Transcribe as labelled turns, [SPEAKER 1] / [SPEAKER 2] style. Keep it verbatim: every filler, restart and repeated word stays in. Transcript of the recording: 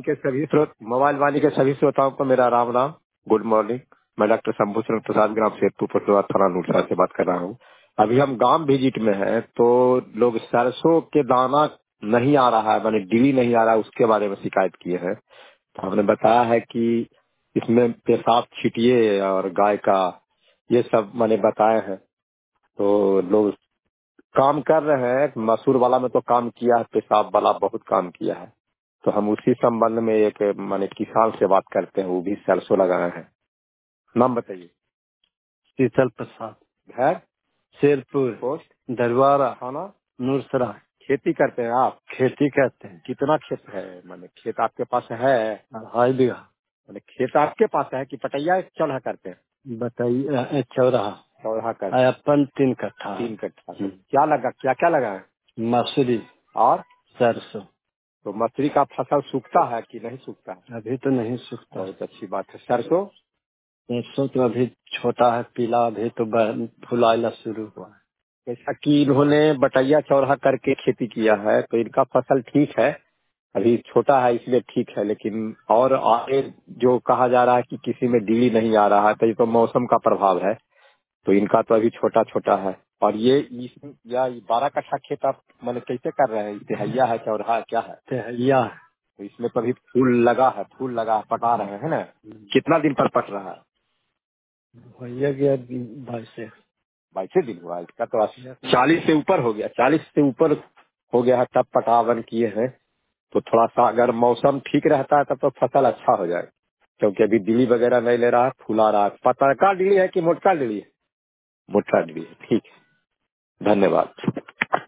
[SPEAKER 1] के सभी श्रोत मोबाइल वाणी के सभी श्रोताओं को मेरा राम राम। Good morning. मैं डॉक्टर शंभू शरण प्रसाद ग्राम सेतु पटवा थाना नूरसरा से बात कर रहा हूँ। अभी हम गांव विजिट में हैं तो लोग सरसों के दाना नहीं आ रहा है, माने डिली नहीं आ रहा है, उसके बारे में शिकायत किए हैं। तो हमने बताया है कि इसमें पेशाब छीटिए और गाय का ये सब मैंने बताए हैं। तो लोग काम कर रहे हैं। मसूर वाला में तो काम किया है, पेशाब वाला बहुत काम किया है। तो हम उसी संबंध में एक माने किसान से बात करते हैं, वो भी सरसों लगाए हैं। नाम बताइए।
[SPEAKER 2] शीतल प्रसाद,
[SPEAKER 1] घर,
[SPEAKER 2] शेरपुर,
[SPEAKER 1] पोस्ट,
[SPEAKER 2] दरबारा,
[SPEAKER 1] थाना।
[SPEAKER 2] नूरसरा।
[SPEAKER 1] खेती करते हैं आप?
[SPEAKER 2] खेती करते हैं।
[SPEAKER 1] कितना खेत है? माने खेत आपके पास है?
[SPEAKER 2] अढ़ाई बीघा।
[SPEAKER 1] माने खेत आपके पास है कि पटैया चौड़ा करते हैं?
[SPEAKER 2] बताइए। चौराहा
[SPEAKER 1] चौड़ा करते हैं।
[SPEAKER 2] अपन तीन कट्ठा है।
[SPEAKER 1] तीन कट्ठा। तो क्या लगा, क्या क्या लगा है?
[SPEAKER 2] मसूरी
[SPEAKER 1] और
[SPEAKER 2] सरसों।
[SPEAKER 1] तो मसूरी का फसल सूखता है कि नहीं सूखता है?
[SPEAKER 2] अभी तो नहीं सूखता।
[SPEAKER 1] बहुत अच्छी बात है। सरसों?
[SPEAKER 2] सरसों तो अभी छोटा है, पीला, अभी तो ब- फुलाइला शुरू हुआ है।
[SPEAKER 1] जैसा कि इन्होंने बटैया चौराहा करके खेती किया है तो इनका फसल ठीक है, अभी छोटा है इसलिए ठीक है। लेकिन और आगे जो कहा जा रहा है कि किसी में डिली नहीं आ रहा है, तो ये तो मौसम का प्रभाव है। तो इनका तो अभी छोटा छोटा है। और ये इस या बारह कट्ठा खेत आप मैंने कैसे कर रहे हैं? तिहैया है, चौराहा है, क्या है?
[SPEAKER 2] तेहैया है।
[SPEAKER 1] तो इसमें तो अभी फूल लगा है, फूल लगा है, पटा रहे हैं ना। कितना दिन पर पट रहा है?
[SPEAKER 2] भैया गया बाईस से।
[SPEAKER 1] बाईस दिन हुआ इसका तो। चालीस से ऊपर हो गया, चालीस से ऊपर हो गया है तब पटावन किए हैं। तो थोड़ा सा अगर मौसम ठीक रहता है तब तो फसल अच्छा हो जाए, क्योंकि अभी डिली वगैरह नहीं ले रहा है, फूला रहा है। पतरका डिली है कि मोटका डिली है? मोटा डिली है। ठीक है, धन्यवाद।